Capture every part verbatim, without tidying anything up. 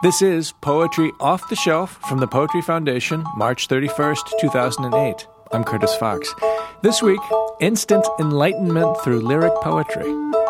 This is Poetry Off the Shelf from the Poetry Foundation, March thirty-first, two thousand eight. I'm Curtis Fox. This week, instant enlightenment through lyric poetry.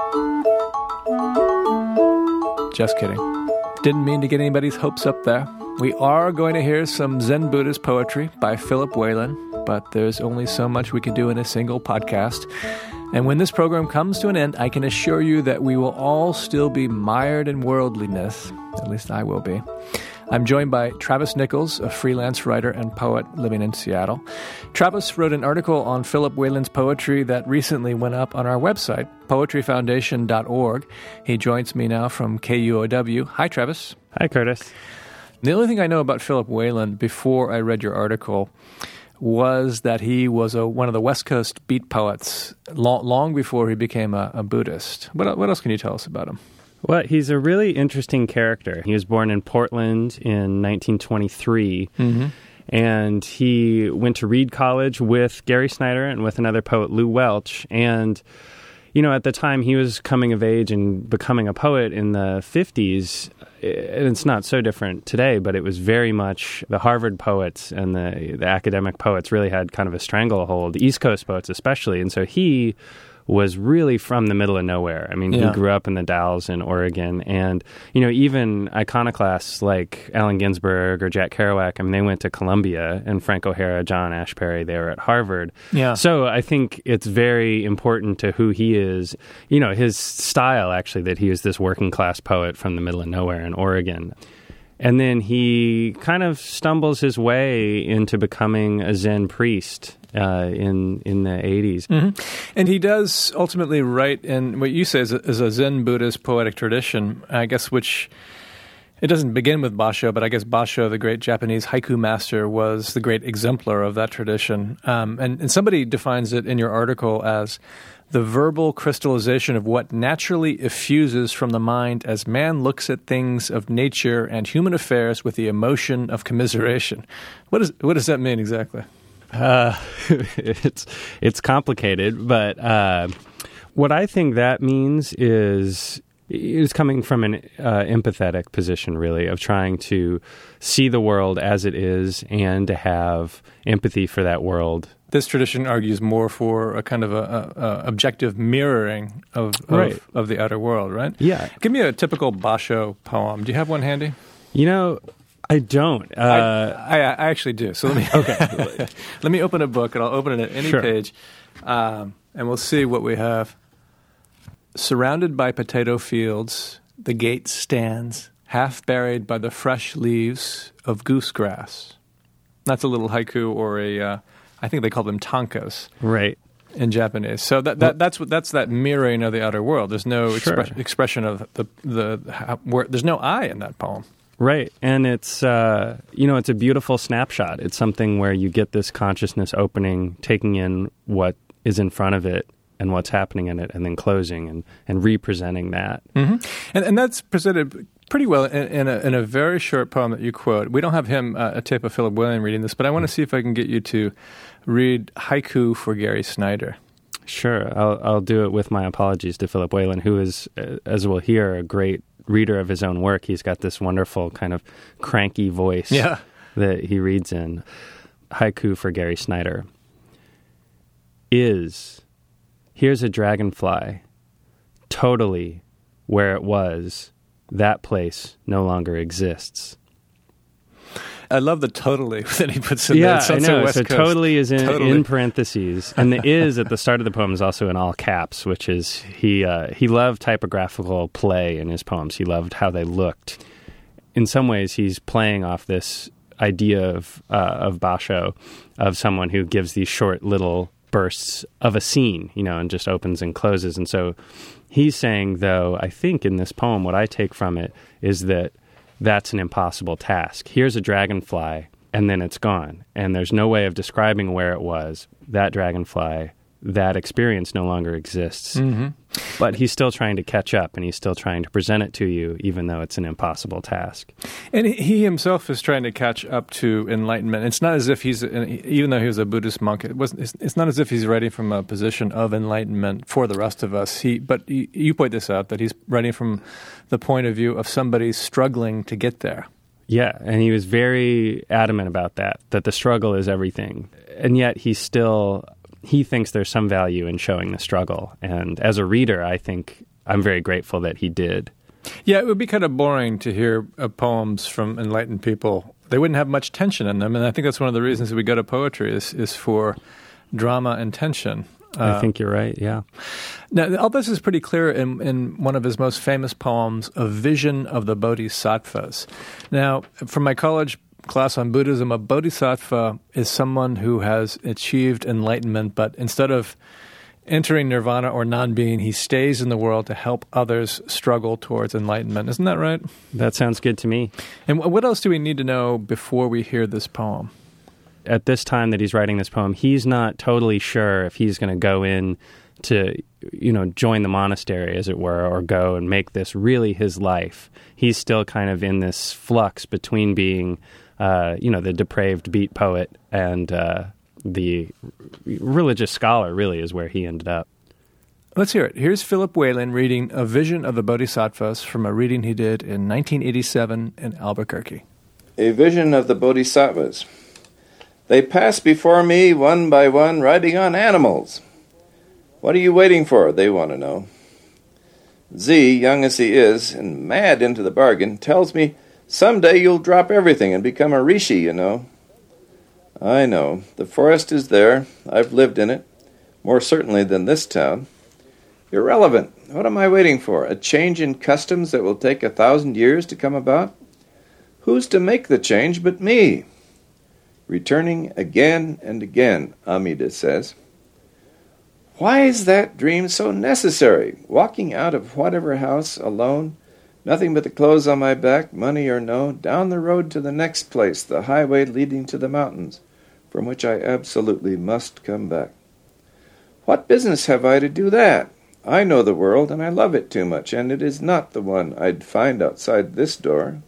Just kidding. Didn't mean to get anybody's hopes up there. We are going to hear some Zen Buddhist poetry by Philip Whalen, but there's only so much we can do in a single podcast. And when this program comes to an end, I can assure you that we will all still be mired in worldliness. At least I will be. I'm joined by Travis Nichols, a freelance writer and poet living in Seattle. Travis wrote an article on Philip Whalen's poetry that recently went up on our website, poetry foundation dot org. He joins me now from K U O W. Hi, Travis. Hi, Curtis. The only thing I know about Philip Whalen before I read your article was that he was a, one of the West Coast beat poets long, long before he became a, a Buddhist. What, what else can you tell us about him? Well, he's a really interesting character. He was born in Portland in nineteen twenty-three, mm-hmm. and he went to Reed College with Gary Snyder and with another poet, Lou Welch. And, you know, at the time he was coming of age and becoming a poet in the fifties, and it's not so different today, but it was very much the Harvard poets and the, the academic poets really had kind of a stranglehold, the East Coast poets especially. And so he was really from the middle of nowhere. I mean, yeah. He grew up in the Dalles in Oregon. And, you know, even iconoclasts like Allen Ginsberg or Jack Kerouac, I mean, they went to Columbia, and Frank O'Hara, John Ashbery, they were at Harvard. Yeah. So I think it's very important to who he is, you know, his style, actually, that he is this working class poet from the middle of nowhere in Oregon. And then he kind of stumbles his way into becoming a Zen priest uh, in in the eighties. Mm-hmm. And he does ultimately write in what you say is a, is a Zen Buddhist poetic tradition, I guess, which it doesn't begin with Basho, but I guess Basho, the great Japanese haiku master, was the great exemplar of that tradition. Um, and, and somebody defines it in your article as the verbal crystallization of what naturally effuses from the mind as man looks at things of nature and human affairs with the emotion of commiseration. What is what does that mean exactly? Uh, it's it's complicated, but uh, what I think that means is is coming from an uh, empathetic position, really, of trying to see the world as it is and to have empathy for that world. This tradition argues more for a kind of a, a, a objective mirroring of, of right. of the outer world, right? Yeah. Give me a typical Basho poem. Do you have one handy? You know, I don't. Uh, I, I, I actually do. So let me okay. Let me open a book, and I'll open it at any sure. page, um, and we'll see what we have. Surrounded by potato fields, the gate stands, half buried by the fresh leaves of goosegrass. That's a little haiku, or a, uh, I think they call them tankas, right, in Japanese. So that, that that's what that's that mirroring of the outer world. There's no sure. expre- expression of the the how, where, there's no I in that poem. Right, and it's uh, you know it's a beautiful snapshot. It's something where you get this consciousness opening, taking in what is in front of it and what's happening in it, and then closing and, and representing that. Mm-hmm. And and that's presented pretty well in, in, a, in a very short poem that you quote. We don't have him, uh, a tape of Philip Whalen reading this, but I want to see if I can get you to read haiku for Gary Snyder. Sure, I'll, I'll do it with my apologies to Philip Whalen, who is, as we'll hear, a great reader of his own work. He's got this wonderful kind of cranky voice yeah. that he reads in. Haiku for Gary Snyder. Is... Here's a dragonfly, totally where it was, that place no longer exists. I love the totally that he puts in yeah, there. I know. West so Coast. Totally is in, totally. in parentheses. And the is at the start of the poem is also in all caps, which is he uh, he loved typographical play in his poems. He loved how they looked. In some ways, he's playing off this idea of, uh, of Basho, of someone who gives these short little bursts of a scene, you know, and just opens and closes. And so he's saying, though, I think in this poem, what I take from it is that that's an impossible task. Here's a dragonfly, and then it's gone. And there's no way of describing where it was. That dragonfly that experience no longer exists. Mm-hmm. But he's still trying to catch up, and he's still trying to present it to you, even though it's an impossible task. And he himself is trying to catch up to enlightenment. It's not as if he's, even though he was a Buddhist monk, it wasn't. It's not as if he's writing from a position of enlightenment for the rest of us. He, but you point this out, that he's writing from the point of view of somebody struggling to get there. Yeah, and he was very adamant about that, that the struggle is everything. And yet he still, he thinks there's some value in showing the struggle. And as a reader, I think I'm very grateful that he did. Yeah, it would be kind of boring to hear uh, poems from enlightened people. They wouldn't have much tension in them, and I think that's one of the reasons that we go to poetry is, is for drama and tension. Uh, I think you're right, yeah. Now, all this is pretty clear in, in one of his most famous poems, A Vision of the Bodhisattvas. Now, from my college class on Buddhism, a bodhisattva is someone who has achieved enlightenment, but instead of entering nirvana or non-being, he stays in the world to help others struggle towards enlightenment. Isn't that right? That sounds good to me. And what else do we need to know before we hear this poem? At this time that he's writing this poem, he's not totally sure if he's going to go in to, you know, join the monastery, as it were, or go and make this really his life. He's still kind of in this flux between being, uh, you know, the depraved beat poet and uh, the religious scholar, really, is where he ended up. Let's hear it. Here's Philip Whalen reading A Vision of the Bodhisattvas from a reading he did in nineteen eighty-seven in Albuquerque. A Vision of the Bodhisattvas. They pass before me one by one, riding on animals. What are you waiting for, they want to know. Z, young as he is, and mad into the bargain, tells me, someday you'll drop everything and become a rishi, you know. I know. The forest is there. I've lived in it, more certainly than this town. Irrelevant. What am I waiting for? A change in customs that will take a thousand years to come about? Who's to make the change but me? Returning again and again, Amida says. Why is that dream so necessary? Walking out of whatever house alone, nothing but the clothes on my back, money or no, down the road to the next place, the highway leading to the mountains, from which I absolutely must come back. What business have I to do that? I know the world, and I love it too much, and it is not the one I'd find outside this door.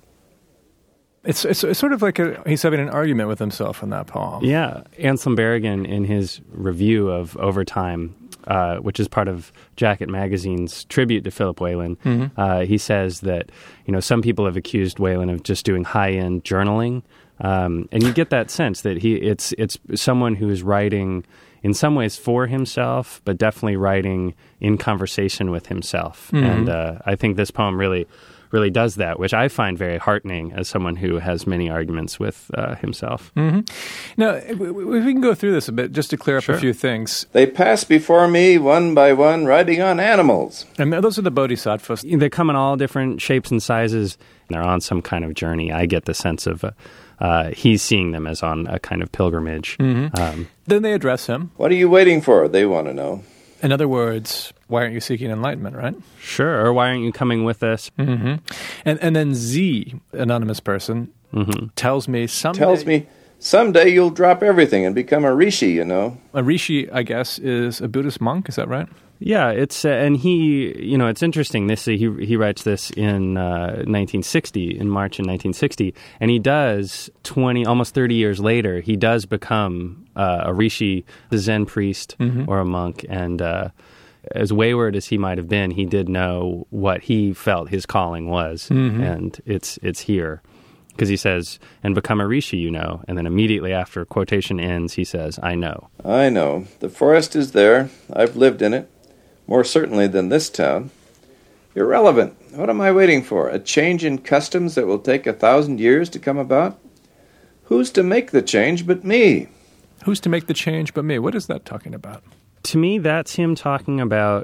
It's, it's it's sort of like a, he's having an argument with himself in that poem. Yeah. Anselm Berrigan, in his review of Overtime, uh, which is part of Jacket Magazine's tribute to Philip Whalen, mm-hmm. uh, he says that, you know, some people have accused Whalen of just doing high-end journaling, um, and you get that sense that he it's it's someone who is writing in some ways for himself, but definitely writing in conversation with himself. Mm-hmm. And uh, I think this poem really... really does that, which I find very heartening as someone who has many arguments with uh, himself. Mm-hmm. Now, if we can go through this a bit, just to clear up sure. a few things. They pass before me one by one, riding on animals. And those are the bodhisattvas. They come in all different shapes and sizes. They're on some kind of journey. I get the sense of uh, uh, he's seeing them as on a kind of pilgrimage. Mm-hmm. Um, then they address him. What are you waiting for? They want to know. In other words, why aren't you seeking enlightenment, right? Sure, or why aren't you coming with us? Mm-hmm. And and then Z, anonymous person, mm-hmm. tells me someday... Tells me, someday you'll drop everything and become a rishi, you know. A rishi, I guess, is a Buddhist monk, is that right? Yeah, it's uh, and he, you know, it's interesting. This uh, he he writes this in uh, nineteen sixty, in March in nineteen sixty, and he does twenty, almost thirty years later, he does become uh, a rishi, a Zen priest, mm-hmm. or a monk, and uh, as wayward as he might have been, he did know what he felt his calling was, mm-hmm. and it's it's here. Because he says, and become a rishi, you know, and then immediately after quotation ends, he says, I know. I know. The forest is there. I've lived in it. More certainly than this town. Irrelevant. What am I waiting for? A change in customs that will take a thousand years to come about? Who's to make the change but me? Who's to make the change but me? What is that talking about? To me, that's him talking about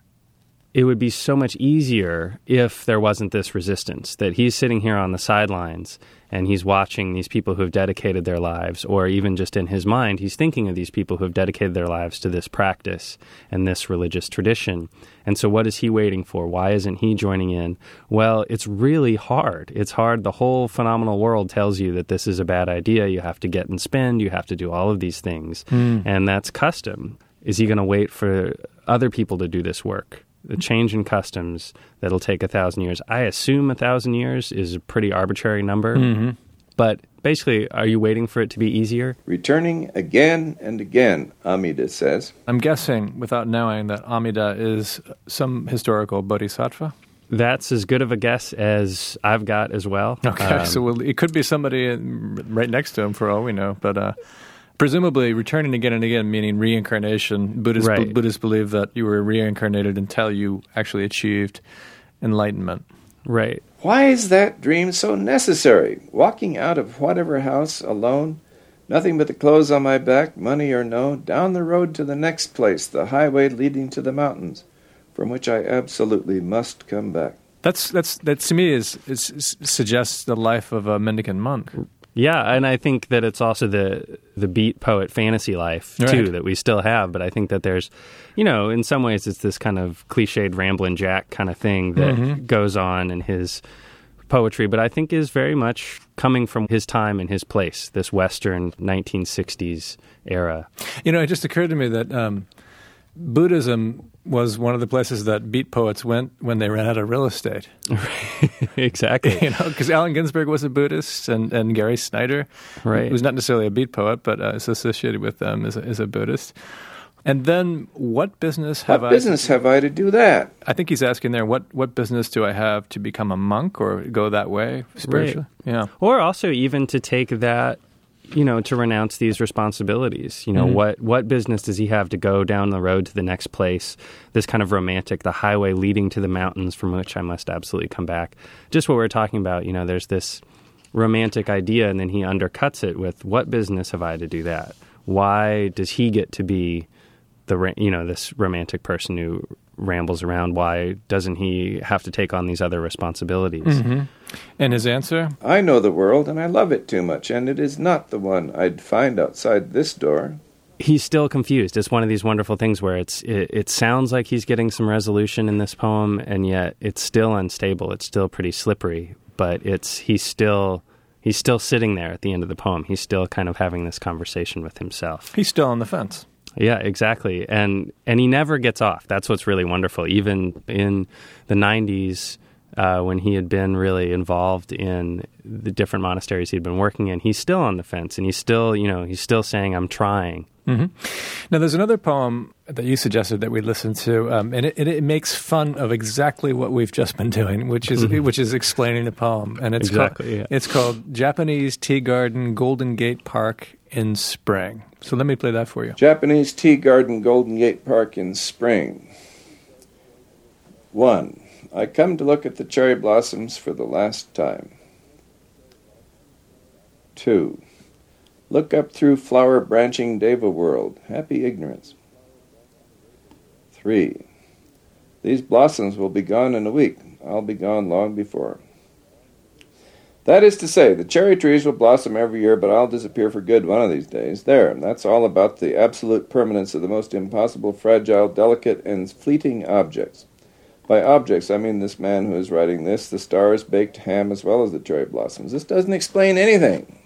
it would be so much easier if there wasn't this resistance, that he's sitting here on the sidelines and he's watching these people who have dedicated their lives, or even just in his mind, he's thinking of these people who have dedicated their lives to this practice and this religious tradition. And so what is he waiting for? Why isn't he joining in? Well, it's really hard. It's hard. The whole phenomenal world tells you that this is a bad idea. You have to get and spend. You have to do all of these things. Mm. And that's custom. Is he going to wait for other people to do this work? The change in customs that'll take a thousand years. I assume a thousand years is a pretty arbitrary number. Mm-hmm. But basically, are you waiting for it to be easier? Returning again and again, Amida says. I'm guessing, without knowing, that Amida is some historical bodhisattva. That's as good of a guess as I've got as well. Okay, um, so we'll, it could be somebody in, right next to him for all we know. But uh, presumably returning again and again, meaning reincarnation. Buddhists, right. Buddhists believe that you were reincarnated until you actually achieved enlightenment. Right. Why is that dream so necessary? Walking out of whatever house alone, nothing but the clothes on my back, money or no, down the road to the next place, the highway leading to the mountains, from which I absolutely must come back. That's that's that to me is, is, is suggests the life of a mendicant monk. Yeah, and I think that it's also the the beat poet fantasy life, too, right. that we still have. But I think that there's, you know, in some ways it's this kind of cliched Ramblin' Jack kind of thing that mm-hmm. goes on in his poetry, but I think is very much coming from his time and his place, this Western nineteen sixties era. You know, it just occurred to me that um, Buddhism was one of the places that beat poets went when they ran out of real estate. Exactly. You know, because Allen Ginsberg was a Buddhist, and, and Gary Snyder, right. who's not necessarily a beat poet, but uh, is associated with them as a, as a Buddhist. And then, what business have what I... What business have I to do that? I think he's asking there, what, what business do I have to become a monk or go that way spiritually? Right. Yeah. Or also even to take that, you know, to renounce these responsibilities. You know, mm-hmm. what what business does he have to go down the road to the next place, this kind of romantic, the highway leading to the mountains from which I must absolutely come back. Just what we were talking about, you know, there's this romantic idea, and then he undercuts it with, what business have I to do that? Why does he get to be the, you know, this romantic person who rambles around? Why doesn't he have to take on these other responsibilities? Mm-hmm. And his answer? I know the world, and I love it too much, and it is not the one I'd find outside this door. He's still confused. It's one of these wonderful things where it's it, it sounds like he's getting some resolution in this poem, and yet it's still unstable. It's still pretty slippery, but it's he's still he's still sitting there at the end of the poem. He's still kind of having this conversation with himself. He's still on the fence. Yeah, exactly. And and he never gets off. That's what's really wonderful. Even in the nineties, uh, when he had been really involved in the different monasteries he'd been working in, he's still on the fence, and he's still, you know, he's still saying, I'm trying. Mm-hmm. Now, there's another poem that you suggested that we listen to, um, and it, it, it makes fun of exactly what we've just been doing, which is which is explaining the poem, and it's exactly, called, yeah. it's called Japanese Tea Garden, Golden Gate Park in Spring. So let me play that for you. Japanese Tea Garden, Golden Gate Park in Spring. One, I come to look at the cherry blossoms for the last time. Two, look up through flower-branching Deva world, happy ignorance. Three, these blossoms will be gone in a week. I'll be gone long before. That is to say, the cherry trees will blossom every year, but I'll disappear for good one of these days. There, that's all about the absolute permanence of the most impossible, fragile, delicate, and fleeting objects. By objects, I mean this man who is writing this, the stars, baked ham, as well as the cherry blossoms. This doesn't explain anything.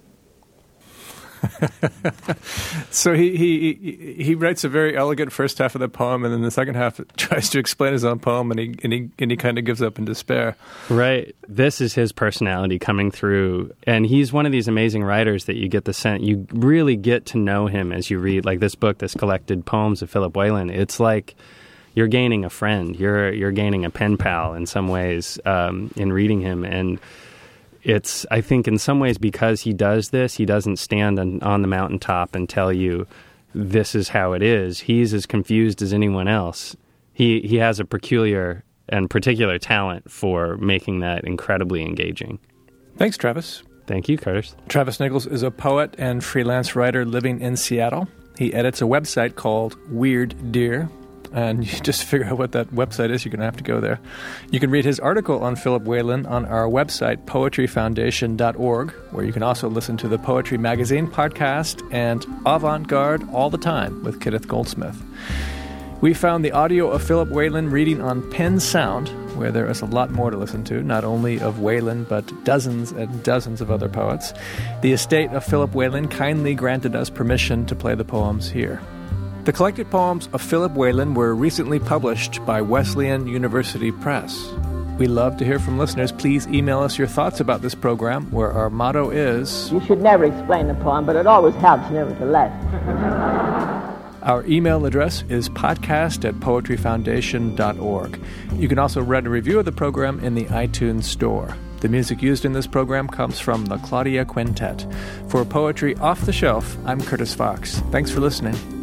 So he, he he writes a very elegant first half of the poem, and then the second half tries to explain his own poem, and he and he and he kind of gives up in despair. Right. This is his personality coming through, and he's one of these amazing writers that you get the sense you really get to know him as you read, like this book, this collected poems of Philip Whalen. It's like you're gaining a friend, you're you're gaining a pen pal in some ways um, in reading him, and. It's, I think, in some ways, because he does this, he doesn't stand on, on the mountaintop and tell you this is how it is. He's as confused as anyone else. He he has a peculiar and particular talent for making that incredibly engaging. Thanks, Travis. Thank you, Curtis. Travis Nichols is a poet and freelance writer living in Seattle. He edits a website called Weird Deer. And you just figure out what that website is, you're going to have to go there. You can read his article on Philip Whalen on our website, poetry foundation dot org, where you can also listen to the Poetry Magazine podcast and Avant-Garde All the Time with Kenneth Goldsmith. We found the audio of Philip Whalen reading on Pen Sound, where there is a lot more to listen to, not only of Whalen, but dozens and dozens of other poets. The estate of Philip Whalen kindly granted us permission to play the poems here. The collected poems of Philip Whalen were recently published by Wesleyan University Press. We love to hear from listeners. Please email us your thoughts about this program, where our motto is... You should never explain a poem, but it always helps nevertheless. Our email address is podcast at poetry foundation dot org. You can also read a review of the program in the iTunes Store. The music used in this program comes from the Claudia Quintet. For Poetry Off the Shelf, I'm Curtis Fox. Thanks for listening.